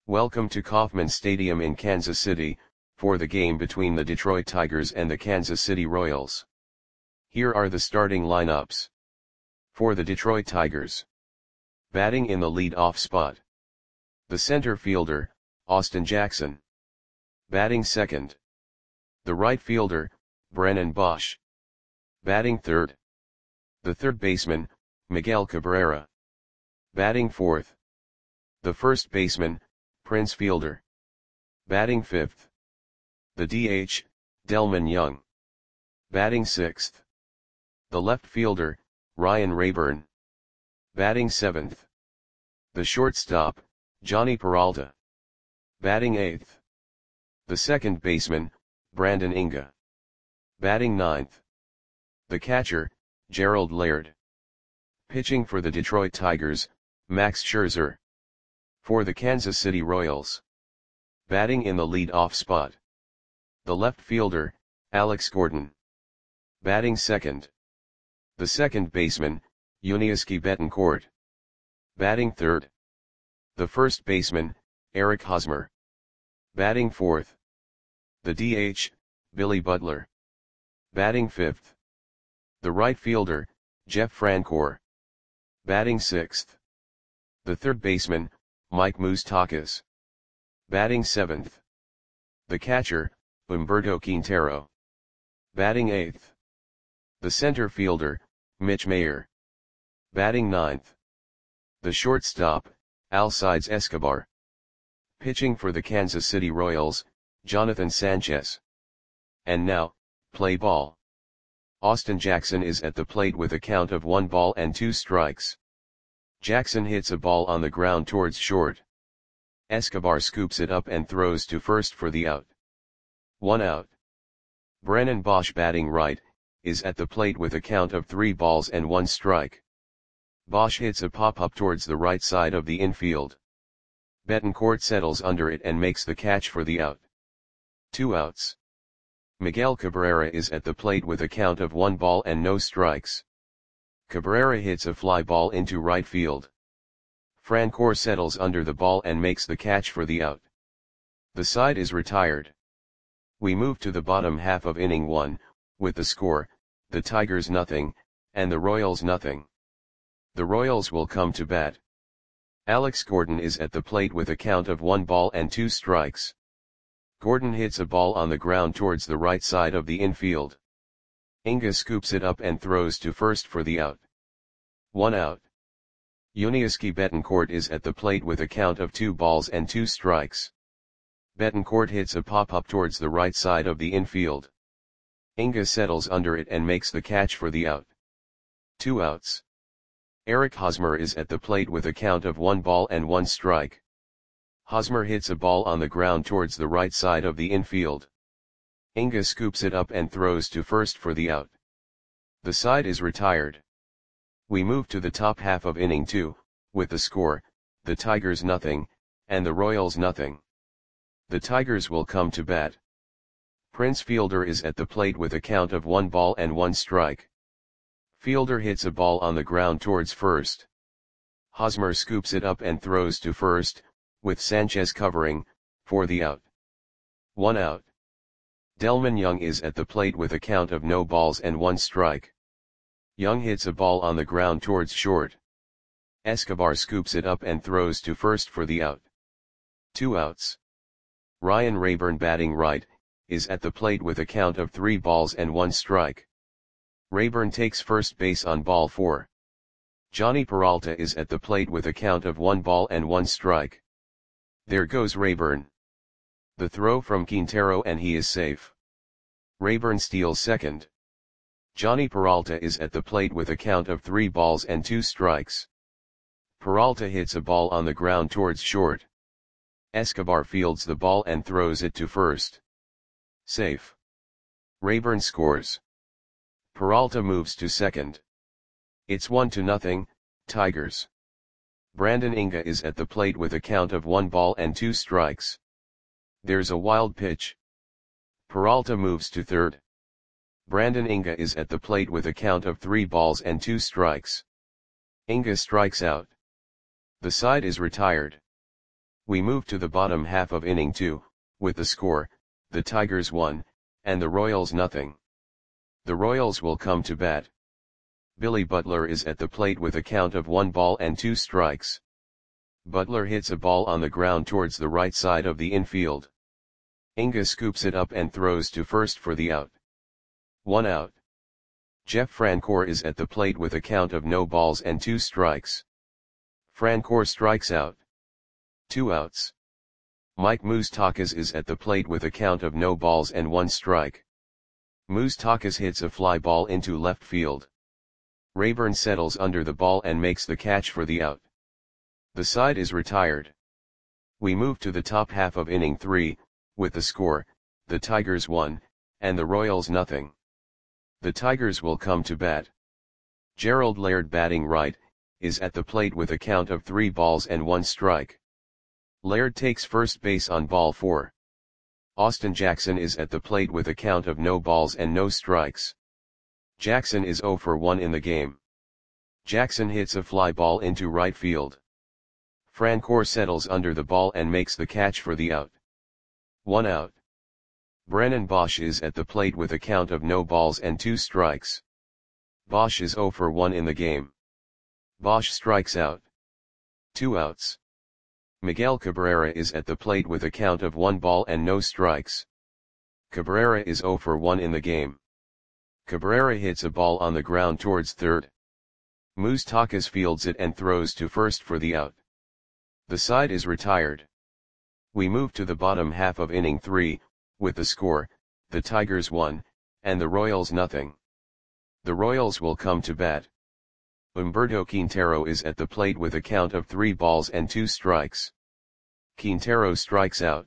Welcome to Kauffman Stadium in Kansas City, for the game between the Detroit Tigers and the Kansas City Royals. Here are the starting lineups. For the Detroit Tigers. Batting in the lead-off spot. The center fielder, Austin Jackson. Batting second. The right fielder, Brennan Boesch. Batting third. The third baseman, Miguel Cabrera. Batting fourth. The first baseman, Prince Fielder. Batting fifth. The DH, Delmon Young. Batting sixth. The left fielder, Ryan Raburn. Batting seventh. The shortstop, Jhonny Peralta. Batting eighth. The second baseman, Brandon Inge. Batting ninth. The catcher, Gerald Laird. Pitching for the Detroit Tigers, Max Scherzer. For the Kansas City Royals. Batting in the lead-off spot. The left fielder, Alex Gordon. Batting second. The second baseman, Yuniesky Betancourt. Batting third. The first baseman, Eric Hosmer. Batting fourth. The DH, Billy Butler. Batting fifth. The right fielder, Jeff Francoeur. Batting sixth. The third baseman, Mike Moustakas. Batting seventh. The catcher, Humberto Quintero. Batting eighth. The center fielder, Mitch Mayer. Batting ninth. The shortstop, Alcides Escobar. Pitching for the Kansas City Royals, Jonathan Sanchez. And now, play ball. Austin Jackson is at the plate with a count of 1 ball and 2 strikes. Jackson hits a ball on the ground towards short. Escobar scoops it up and throws to first for the out. 1 out. Brennan Boesch, batting right, is at the plate with a count of 3 balls and 1 strike. Boesch hits a pop-up towards the right side of the infield. Betancourt settles under it and makes the catch for the out. 2 outs. Miguel Cabrera is at the plate with a count of 1 ball and no strikes. Cabrera hits a fly ball into right field. Francoeur settles under the ball and makes the catch for the out. The side is retired. We move to the bottom half of inning 1, with the score, the Tigers 0, and the Royals 0. The Royals will come to bat. Alex Gordon is at the plate with a count of 1 ball and 2 strikes. Gordon hits a ball on the ground towards the right side of the infield. Inge scoops it up and throws to first for the out. 1 out. Yuniesky Betancourt is at the plate with a count of 2 balls and 2 strikes. Betancourt hits a pop-up towards the right side of the infield. Inge settles under it and makes the catch for the out. 2 outs. Eric Hosmer is at the plate with a count of 1 ball and 1 strike. Hosmer hits a ball on the ground towards the right side of the infield. Inge scoops it up and throws to first for the out. The side is retired. We move to the top half of inning 2, with the score, the Tigers 0, and the Royals 0. The Tigers will come to bat. Prince Fielder is at the plate with a count of 1 ball and 1 strike. Fielder hits a ball on the ground towards first. Hosmer scoops it up and throws to first, with Sanchez covering, for the out. 1 out. Delmon Young is at the plate with a count of no balls and 1 strike. Young hits a ball on the ground towards short. Escobar scoops it up and throws to first for the out. 2 outs. Ryan Raburn, batting right, is at the plate with a count of 3 balls and 1 strike. Raburn takes first base on ball 4. Jhonny Peralta is at the plate with a count of 1 ball and 1 strike. There goes Raburn. The throw from Quintero and he is safe. Raburn steals second. Jhonny Peralta is at the plate with a count of 3 balls and 2 strikes. Peralta hits a ball on the ground towards short. Escobar fields the ball and throws it to first. Safe. Raburn scores. Peralta moves to second. It's 1-0, Tigers. Brandon Inge is at the plate with a count of 1 ball and 2 strikes. There's a wild pitch. Peralta moves to third. Brandon Inge is at the plate with a count of 3 balls and 2 strikes. Inge strikes out. The side is retired. We move to the bottom half of inning 2, with the score, the Tigers 1, and the Royals nothing. The Royals will come to bat. Billy Butler is at the plate with a count of 1 ball and 2 strikes. Butler hits a ball on the ground towards the right side of the infield. Inga scoops it up and throws to first for the out. 1 out. Jeff Francoeur is at the plate with a count of no balls and 2 strikes. Francoeur strikes out. 2 outs. Mike Moustakas is at the plate with a count of no balls and 1 strike. Moustakas hits a fly ball into left field. Rayburn settles under the ball and makes the catch for the out. The side is retired. We move to the top half of inning 3, with the score, the Tigers 1, and the Royals nothing. The Tigers will come to bat. Gerald Laird, batting right, is at the plate with a count of 3 balls and 1 strike. Laird takes first base on ball 4. Austin Jackson is at the plate with a count of no balls and no strikes. Jackson is 0 for 1 in the game. Jackson hits a fly ball into right field. Francoeur settles under the ball and makes the catch for the out. 1 out. Brennan Bosch is at the plate with a count of no balls and 2 strikes. Bosch is 0 for 1 in the game. Bosch strikes out. 2 outs. Miguel Cabrera is at the plate with a count of 1 ball and no strikes. Cabrera is 0 for 1 in the game. Cabrera hits a ball on the ground towards third. Moustakas fields it and throws to first for the out. The side is retired. We move to the bottom half of inning 3, with the score, the Tigers 1, and the Royals nothing. The Royals will come to bat. Humberto Quintero is at the plate with a count of 3 balls and 2 strikes. Quintero strikes out.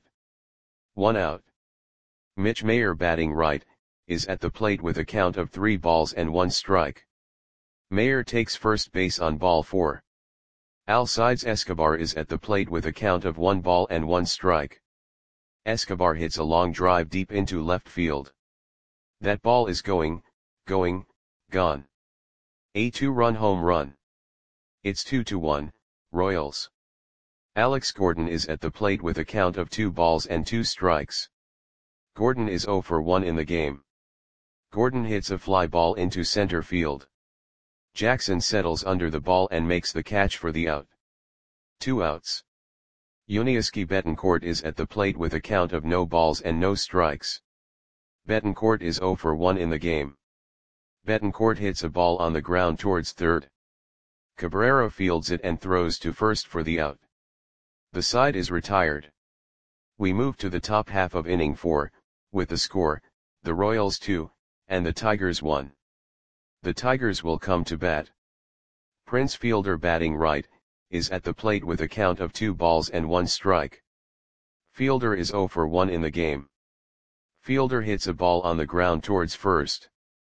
1 out. Mitch Mayer, batting right, is at the plate with a count of 3 balls and 1 strike. Mayer takes first base on ball 4. Alcides Escobar is at the plate with a count of 1 ball and 1 strike. Escobar hits a long drive deep into left field. That ball is gone. A 2-run home run. It's 2-1, Royals. Alex Gordon is at the plate with a count of 2 balls and 2 strikes. Gordon is 0 for 1 in the game. Gordon hits a fly ball into center field. Jackson settles under the ball and makes the catch for the out. 2 outs. Yuniesky Betancourt is at the plate with a count of no balls and no strikes. Betancourt is 0 for 1 in the game. Betancourt hits a ball on the ground towards third. Cabrera fields it and throws to first for the out. The side is retired. We move to the top half of inning 4, with the score, the Royals 2, and the Tigers 1. The Tigers will come to bat. Prince Fielder, batting right, is at the plate with a count of 2 balls and 1 strike. Fielder is 0 for 1 in the game. Fielder hits a ball on the ground towards first.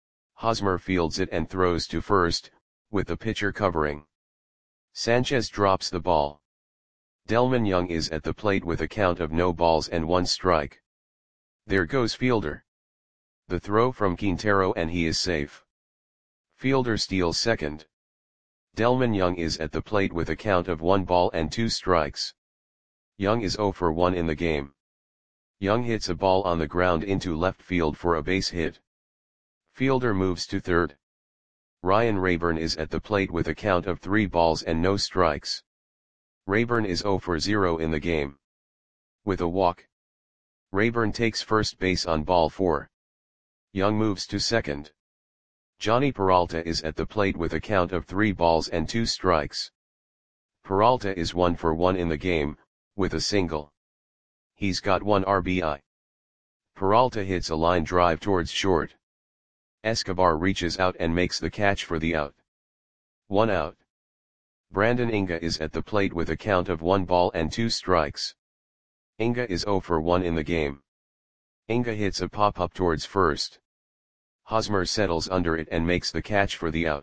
Hosmer fields it and throws to first, with the pitcher covering. Sanchez drops the ball. Delman Young is at the plate with a count of no balls and 1 strike. There goes Fielder. The throw from Quintero and he is safe. Fielder steals second. Delman Young is at the plate with a count of 1 ball and 2 strikes. Young is 0 for 1 in the game. Young hits a ball on the ground into left field for a base hit. Fielder moves to third. Ryan Rayburn is at the plate with a count of 3 balls and no strikes. Rayburn is 0 for 0 in the game. With a walk. Rayburn takes first base on ball 4. Young moves to second. Johnny Peralta is at the plate with a count of 3 balls and 2 strikes. Peralta is 1 for 1 in the game, with a single. He's got 1 RBI. Peralta hits a line drive towards short. Escobar reaches out and makes the catch for the out. 1 out. Brandon Inga is at the plate with a count of 1 ball and 2 strikes. Inga is 0 for 1 in the game. Inga hits a pop-up towards first. Hosmer settles under it and makes the catch for the out.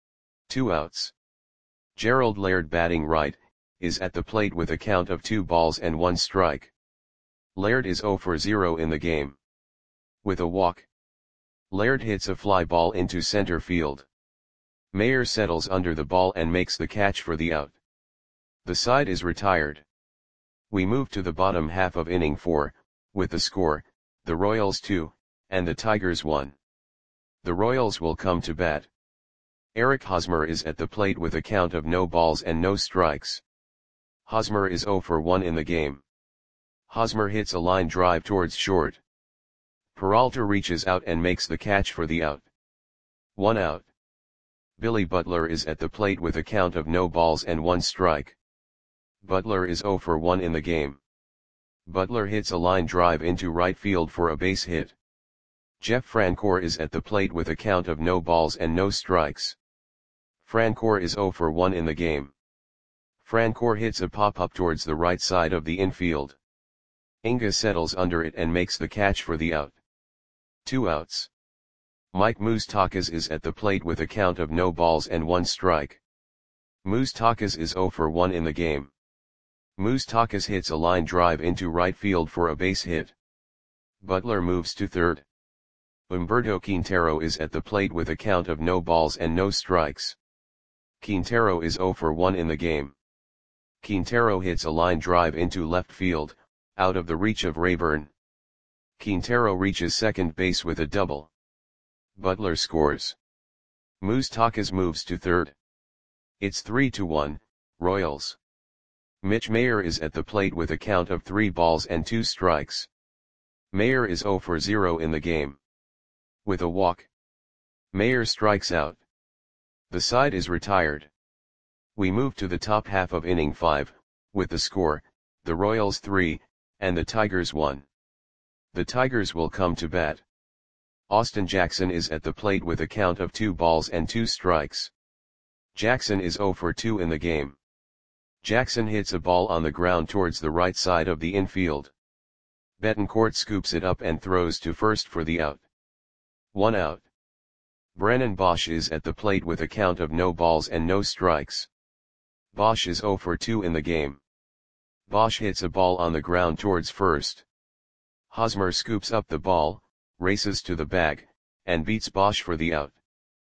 2 outs. Gerald Laird, batting right, is at the plate with a count of 2 balls and 1 strike. Laird is 0 for 0 in the game. With a walk. Laird hits a fly ball into center field. Mayer settles under the ball and makes the catch for the out. The side is retired. We move to the bottom half of inning 4, with the score, the Royals 2, and the Tigers 1. The Royals will come to bat. Eric Hosmer is at the plate with a count of no balls and no strikes. Hosmer is 0 for 1 in the game. Hosmer hits a line drive towards short. Peralta reaches out and makes the catch for the out. 1 out. Billy Butler is at the plate with a count of no balls and 1 strike. Butler is 0 for 1 in the game. Butler hits a line drive into right field for a base hit. Jeff Francoeur is at the plate with a count of no balls and no strikes. Francoeur is 0 for 1 in the game. Francoeur hits a pop-up towards the right side of the infield. Inga settles under it and makes the catch for the out. 2 outs. Mike Moustakas is at the plate with a count of no balls and 1 strike. Moustakas is 0 for 1 in the game. Moustakas hits a line drive into right field for a base hit. Butler moves to third. Humberto Quintero is at the plate with a count of no balls and no strikes. Quintero is 0 for 1 in the game. Quintero hits a line drive into left field, out of the reach of Rayburn. Quintero reaches second base with a double. Butler scores. Moustakas moves to third. It's 3-1, Royals. Mitch Mayer is at the plate with a count of 3 balls and 2 strikes. Mayer is 0 for 0 in the game. With a walk, Mayer strikes out. The side is retired. We move to the top half of inning 5, with the score, the Royals 3, and the Tigers 1. The Tigers will come to bat. Austin Jackson is at the plate with a count of 2 balls and 2 strikes. Jackson is 0 for 2 in the game. Jackson hits a ball on the ground towards the right side of the infield. Betancourt scoops it up and throws to first for the out. 1 out. Brennan Bosch is at the plate with a count of no balls and no strikes. Bosch is 0 for 2 in the game. Bosch hits a ball on the ground towards first. Hosmer scoops up the ball, races to the bag, and beats Bosch for the out.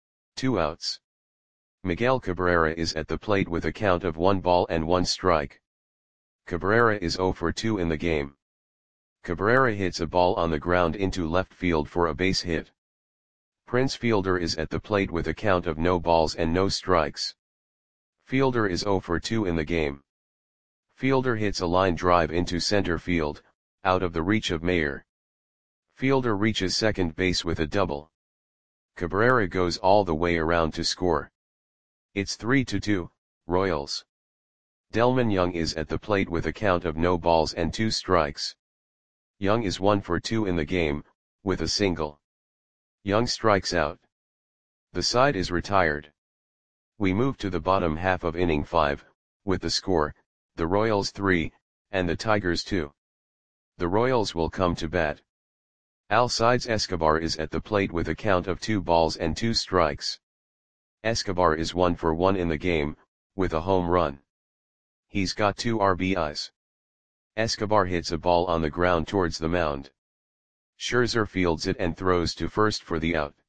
2 outs. Miguel Cabrera is at the plate with a count of 1 ball and 1 strike. Cabrera is 0 for 2 in the game. Cabrera hits a ball on the ground into left field for a base hit. Prince Fielder is at the plate with a count of no balls and no strikes. Fielder is 0 for 2 in the game. Fielder hits a line drive into center field, out of the reach of Mayer. Fielder reaches second base with a double. Cabrera goes all the way around to score. It's 3-2, Royals. Delmon Young is at the plate with a count of no balls and 2 strikes. Young is 1 for 2 in the game, with a single. Young strikes out. The side is retired. We move to the bottom half of inning 5, with the score, the Royals 3, and the Tigers 2. The Royals will come to bat. Alcides Escobar is at the plate with a count of 2 balls and 2 strikes. Escobar is 1 for 1 in the game, with a home run. He's got 2 RBIs. Escobar hits a ball on the ground towards the mound. Scherzer fields it and throws to first for the out.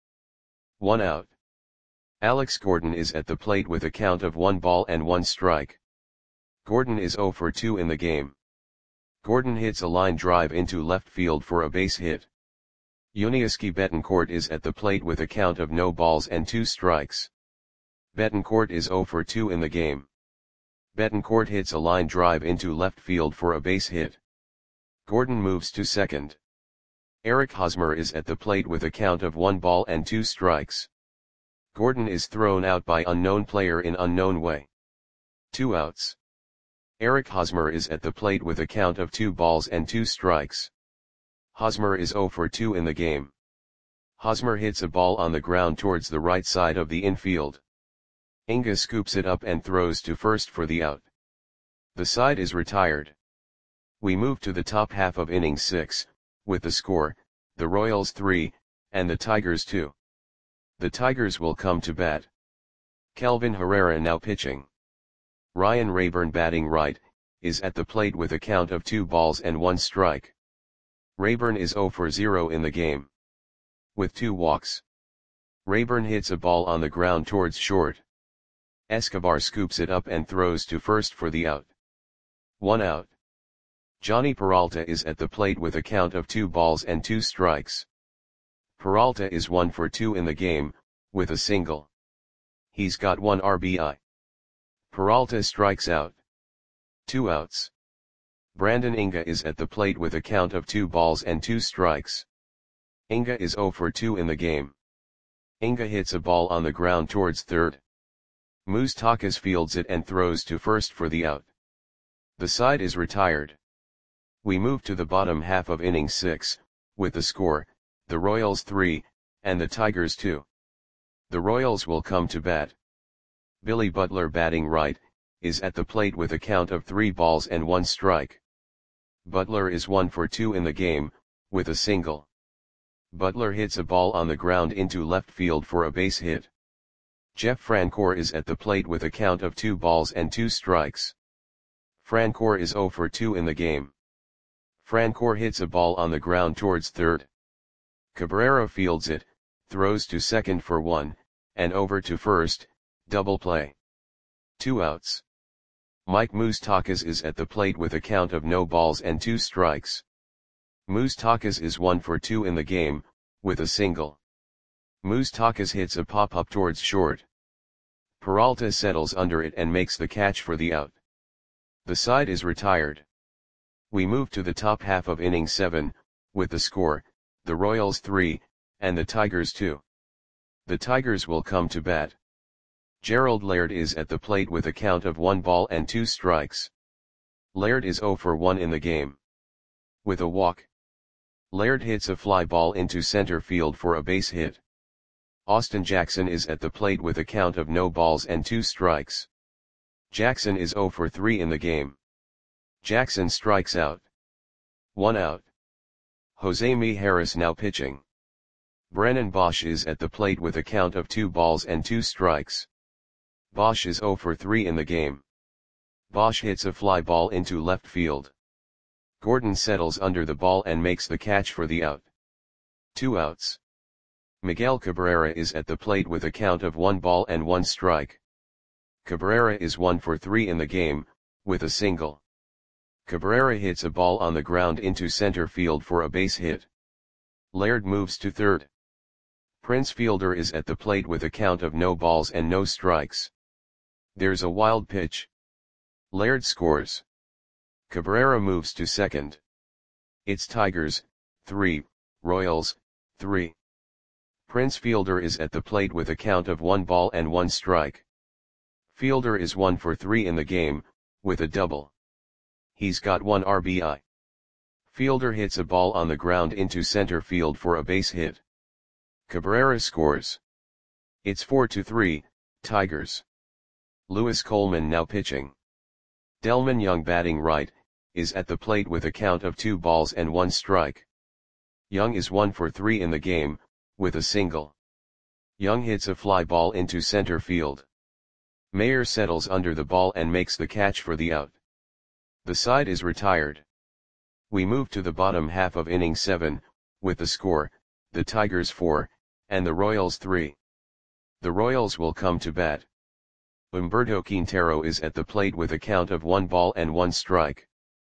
1 out. Alex Gordon is at the plate with a count of 1 ball and 1 strike. Gordon is 0 for 2 in the game. Gordon hits a line drive into left field for a base hit. Yuniesky Betancourt is at the plate with a count of no balls and 2 strikes. Betancourt is 0 for 2 in the game. Betancourt hits a line drive into left field for a base hit. Gordon moves to second. Eric Hosmer is at the plate with a count of 1 ball and 2 strikes. Gordon is thrown out by unknown player in unknown way. 2 outs. Eric Hosmer is at the plate with a count of 2 balls and 2 strikes. Hosmer is 0 for 2 in the game. Hosmer hits a ball on the ground towards the right side of the infield. Inga scoops it up and throws to first for the out. The side is retired. We move to the top half of inning 6, with the score, the Royals 3, and the Tigers 2. The Tigers will come to bat. Kelvin Herrera now pitching. Ryan Rayburn batting right, is at the plate with a count of 2 balls and 1 strike. Rayburn is 0 for 0 in the game. With 2 walks. Rayburn hits a ball on the ground towards short. Escobar scoops it up and throws to first for the out. 1 out. Johnny Peralta is at the plate with a count of 2 balls and 2 strikes. Peralta is 1 for 2 in the game, with a single. He's got 1 RBI. Peralta strikes out. 2 outs. Brandon Inga is at the plate with a count of 2 balls and 2 strikes. Inga is 0 for 2 in the game. Inga hits a ball on the ground towards third. Moustakas fields it and throws to first for the out. The side is retired. We move to the bottom half of inning 6, with the score, the Royals 3, and the Tigers 2. The Royals will come to bat. Billy Butler, batting right, is at the plate with a count of 3 balls and 1 strike. Butler is 1 for 2 in the game, with a single. Butler hits a ball on the ground into left field for a base hit. Jeff Francoeur is at the plate with a count of 2 balls and 2 strikes. Francoeur is 0 for 2 in the game. Francoeur hits a ball on the ground towards third. Cabrera fields it, throws to second for 1, and over to first, double play. 2 outs. Mike Moustakas is at the plate with a count of no balls and 2 strikes. Moustakas is 1 for 2 in the game, with a single. Moustakas hits a pop-up towards short. Peralta settles under it and makes the catch for the out. The side is retired. We move to the top half of inning 7, with the score, the Royals 3, and the Tigers 2. The Tigers will come to bat. Gerald Laird is at the plate with a count of 1 ball and 2 strikes. Laird is 0 for 1 in the game. With a walk. Laird hits a fly ball into center field for a base hit. Austin Jackson is at the plate with a count of no balls and 2 strikes. Jackson is 0 for 3 in the game. Jackson strikes out. 1 out. Jose Mijares now pitching. Brennan Bosch is at the plate with a count of 2 balls and 2 strikes. Bosch is 0 for 3 in the game. Bosch hits a fly ball into left field. Gordon settles under the ball and makes the catch for the out. 2 outs. Miguel Cabrera is at the plate with a count of 1 ball and 1 strike. Cabrera is 1 for 3 in the game, with a single. Cabrera hits a ball on the ground into center field for a base hit. Laird moves to third. Prince Fielder is at the plate with a count of no balls and no strikes. There's a wild pitch. Laird scores. Cabrera moves to second. It's Tigers, 3, Royals, 3. Prince Fielder is at the plate with a count of 1 ball and 1 strike. Fielder is 1 for 3 in the game, with a double. He's got 1 RBI. Fielder hits a ball on the ground into center field for a base hit. Cabrera scores. It's 4-3, Tigers. Lewis Coleman now pitching. Delman Young, batting right, is at the plate with a count of 2 balls and 1 strike. Young is 1 for 3 in the game, with a single. Young hits a fly ball into center field. Mayer settles under the ball and makes the catch for the out. The side is retired. We move to the bottom half of inning 7, with the score, the Tigers 4, and the Royals 3. The Royals will come to bat. Humberto Quintero is at the plate with a count of 1 ball and 1 strike.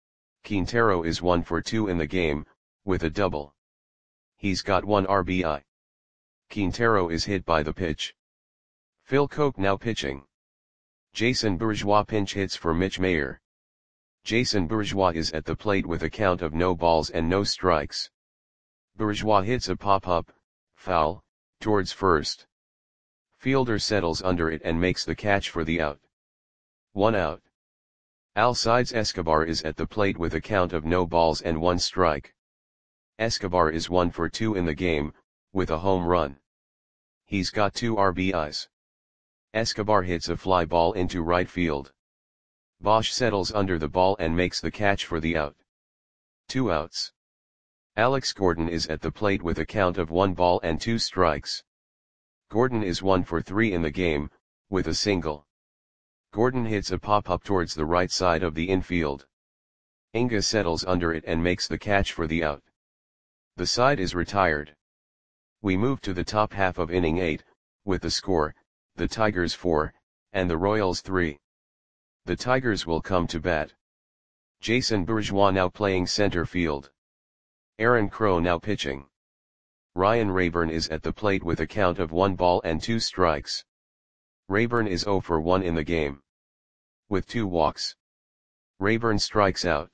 Quintero is 1 for 2 in the game, with a double. He's got 1 RBI. Quintero is hit by the pitch. Phil Koch now pitching. Jason Bourgeois pinch hits for Mitch Mayer. Jason Bourgeois is at the plate with a count of no balls and no strikes. Bourgeois hits a pop-up, foul, towards first. Fielder settles under it and makes the catch for the out. 1 out. Alcides Escobar is at the plate with a count of no balls and 1 strike. Escobar is 1 for 2 in the game, with a home run. He's got 2 RBIs. Escobar hits a fly ball into right field. Bosch settles under the ball and makes the catch for the out. 2 outs. Alex Gordon is at the plate with a count of 1 ball and 2 strikes. Gordon is 1 for 3 in the game, with a single. Gordon hits a pop-up towards the right side of the infield. Inga settles under it and makes the catch for the out. The side is retired. We move to the top half of inning 8, with the score, the Tigers 4, and the Royals 3. The Tigers will come to bat. Jason Bourgeois now playing center field. Aaron Crow now pitching. Ryan Rayburn is at the plate with a count of 1 ball and 2 strikes. Rayburn is 0 for 1 in the game. With 2 walks. Rayburn strikes out.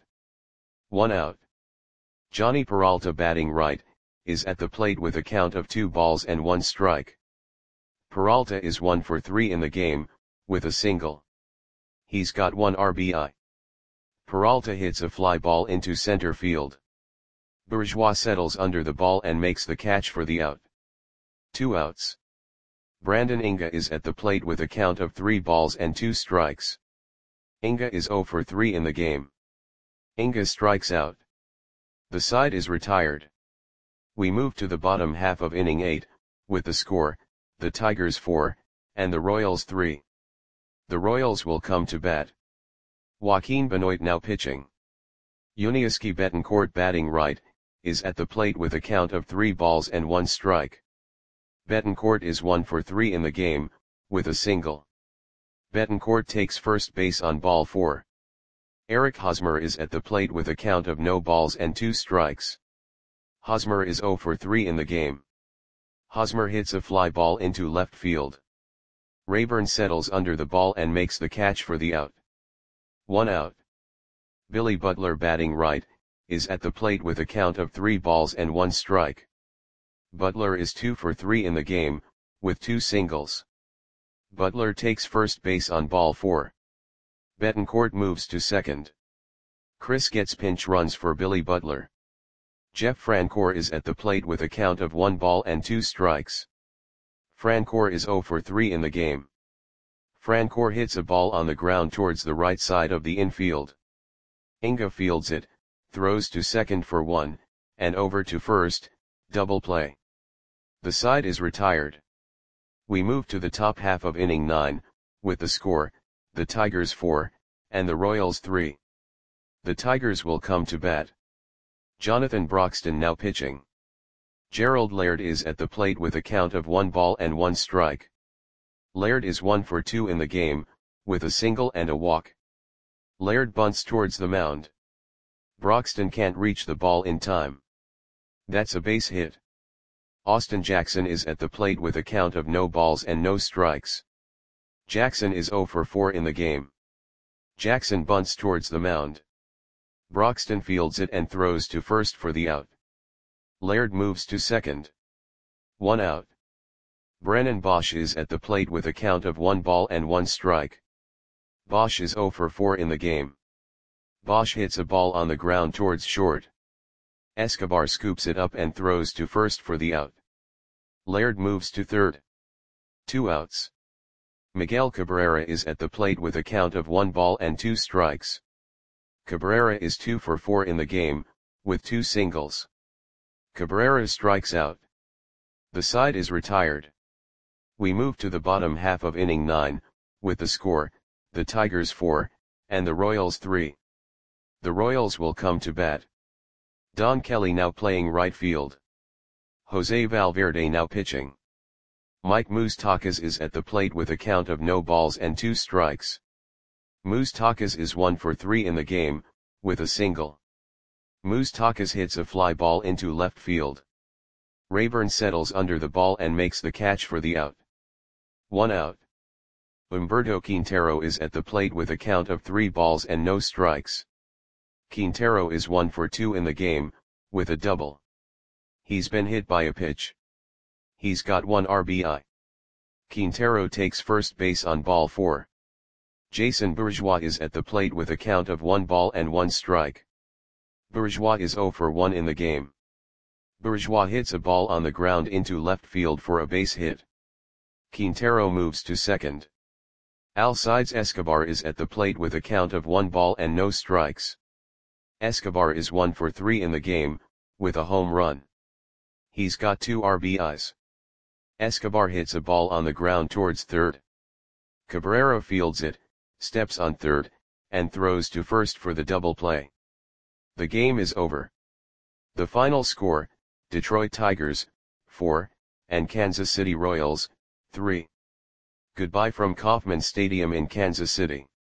1 out. Johnny Peralta batting right, is at the plate with a count of 2 balls and 1 strike. Peralta is 1 for 3 in the game, with a single. He's got 1 RBI. Peralta hits a fly ball into center field. Bourgeois settles under the ball and makes the catch for the out. 2 outs. Brandon Inga is at the plate with a count of 3 balls and 2 strikes. Inga is 0 for 3 in the game. Inga strikes out. The side is retired. We move to the bottom half of inning 8, with the score, the Tigers 4, and the Royals 3. The Royals will come to bat. Joaquin Benoit now pitching. Yuniesky Betancourt batting right, is at the plate with a count of 3 balls and 1 strike. Betancourt is 1 for 3 in the game, with a single. Betancourt takes first base on ball 4. Eric Hosmer is at the plate with a count of no balls and 2 strikes. Hosmer is 0 for 3 in the game. Hosmer hits a fly ball into left field. Rayburn settles under the ball and makes the catch for the out. 1 out. Billy Butler batting right, is at the plate with a count of 3 balls and 1 strike. Butler is 2 for 3 in the game, with 2 singles. Butler takes first base on ball 4. Betancourt moves to second. Chris gets pinch runs for Billy Butler. Jeff Francoeur is at the plate with a count of 1 ball and 2 strikes. Francoeur is 0 for 3 in the game. Francoeur hits a ball on the ground towards the right side of the infield. Inga fields it, throws to second for 1, and over to first, double play. The side is retired. We move to the top half of inning 9, with the score, the Tigers 4, and the Royals 3. The Tigers will come to bat. Jonathan Broxton now pitching. Gerald Laird is at the plate with a count of 1 ball and 1 strike. Laird is 1 for 2 in the game, with a single and a walk. Laird bunts towards the mound. Broxton can't reach the ball in time. That's a base hit. Austin Jackson is at the plate with a count of no balls and no strikes. Jackson is 0 for 4 in the game. Jackson bunts towards the mound. Broxton fields it and throws to first for the out. Laird moves to second. 1 out. Brennan Bosch is at the plate with a count of 1 ball and 1 strike. Bosch is 0 for 4 in the game. Bosch hits a ball on the ground towards short. Escobar scoops it up and throws to first for the out. Laird moves to third. 2 outs. Miguel Cabrera is at the plate with a count of 1 ball and 2 strikes. Cabrera is 2 for 4 in the game, with 2 singles. Cabrera strikes out. The side is retired. We move to the bottom half of inning 9, with the score, the Tigers 4, and the Royals 3. The Royals will come to bat. Don Kelly now playing right field. Jose Valverde now pitching. Mike Moustakas is at the plate with a count of no balls and 2 strikes. Moustakas is 1 for 3 in the game, with a single. Moustakas hits a fly ball into left field. Rayburn settles under the ball and makes the catch for the out. 1 out. Humberto Quintero is at the plate with a count of 3 balls and no strikes. Quintero is 1 for 2 in the game, with a double. He's been hit by a pitch. He's got 1 RBI. Quintero takes first base on ball 4. Jason Bourgeois is at the plate with a count of 1 ball and 1 strike. Bourgeois is 0 for 1 in the game. Bourgeois hits a ball on the ground into left field for a base hit. Quintero moves to second. Alcides Escobar is at the plate with a count of 1 ball and no strikes. Escobar is 1 for 3 in the game, with a home run. He's got 2 RBIs. Escobar hits a ball on the ground towards third. Cabrera fields it, steps on third, and throws to first for the double play. The game is over. The final score, Detroit Tigers, 4, and Kansas City Royals, 3. Goodbye from Kauffman Stadium in Kansas City.